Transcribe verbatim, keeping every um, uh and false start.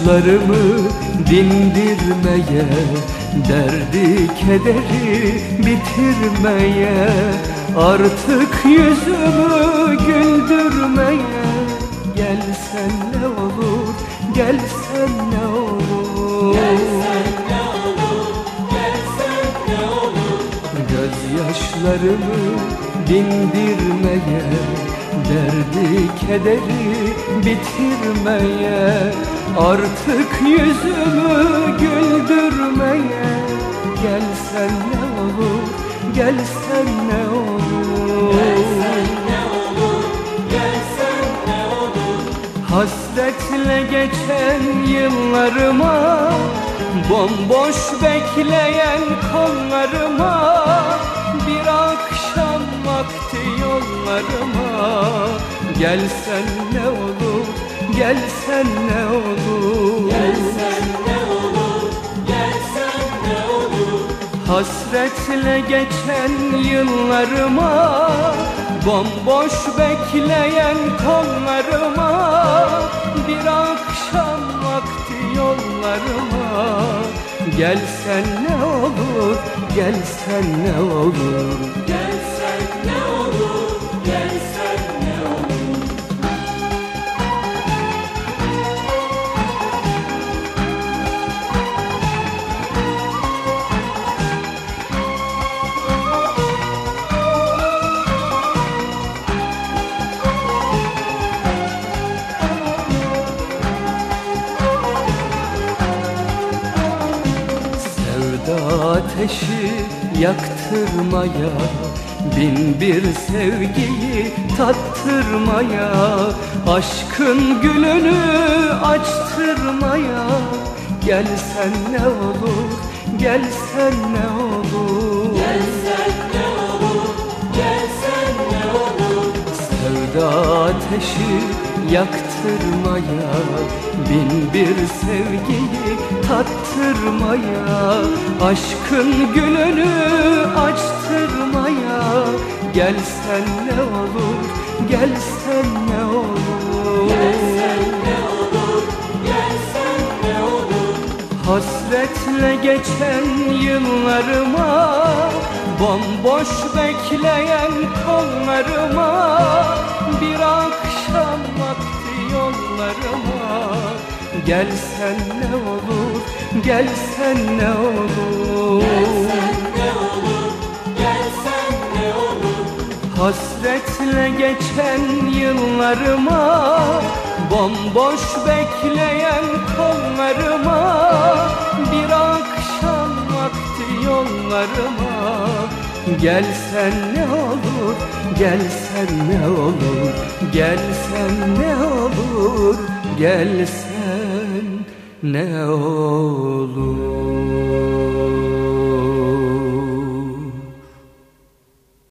Gözyaşlarımı dindirmeye, derdi kederi bitirmeye, artık yüzümü güldürmeye. Gelsen ne olur, gelsen ne olur, gelsen ne olur, gelsen ne olur. Gözyaşlarımı dindirmeye, derdi kederi bitirmeye, artık yüzümü güldürmeye. Gelsen ne olur, gelsen ne olur, Gelsen ne olur, gelsen ne olur. Hasretle geçen yıllarıma, bomboş bekleyen kollarıma, bir akşam vakti yollarıma. Gelsen ne olur, gelsen ne olur, Gelsen ne olur, gelsen ne olur. Hasretle geçen yıllarıma, bomboş bekleyen kollarıma, bir akşam vakti yollarıma. Gelsen ne olur, gelsen ne olur, Gelsen ne olur, gelsen ne olur. Sevda ateşi yaktırmaya, bin bir sevgiyi tattırmaya, aşkın gülünü açtırmaya. Gelsen ne olur, gelsen ne olur, Gelsen ne olur, gelsen ne olur. Sevda ateşi yaktırmaya, bin bir sevgiyi tattırmaya, aşkın gülünü açtırmaya. Gelsen ne olur, gelsen ne olur, Gelsen ne olur, gelsen ne olur. Hasretle geçen yıllarıma, bomboş bekleyen kollarıma, bir akşam vakti yollarıma. Gelsen ne olur, gelsen ne olur, Gelsen ne olur, gelsen ne olur. Hasretle geçen yıllarıma, bomboş bekleyen kollarıma, bir akşam vakti yollarıma. Gelsen ne olur, gelsen ne olur, gelsen ne olur, gelsen ne olur.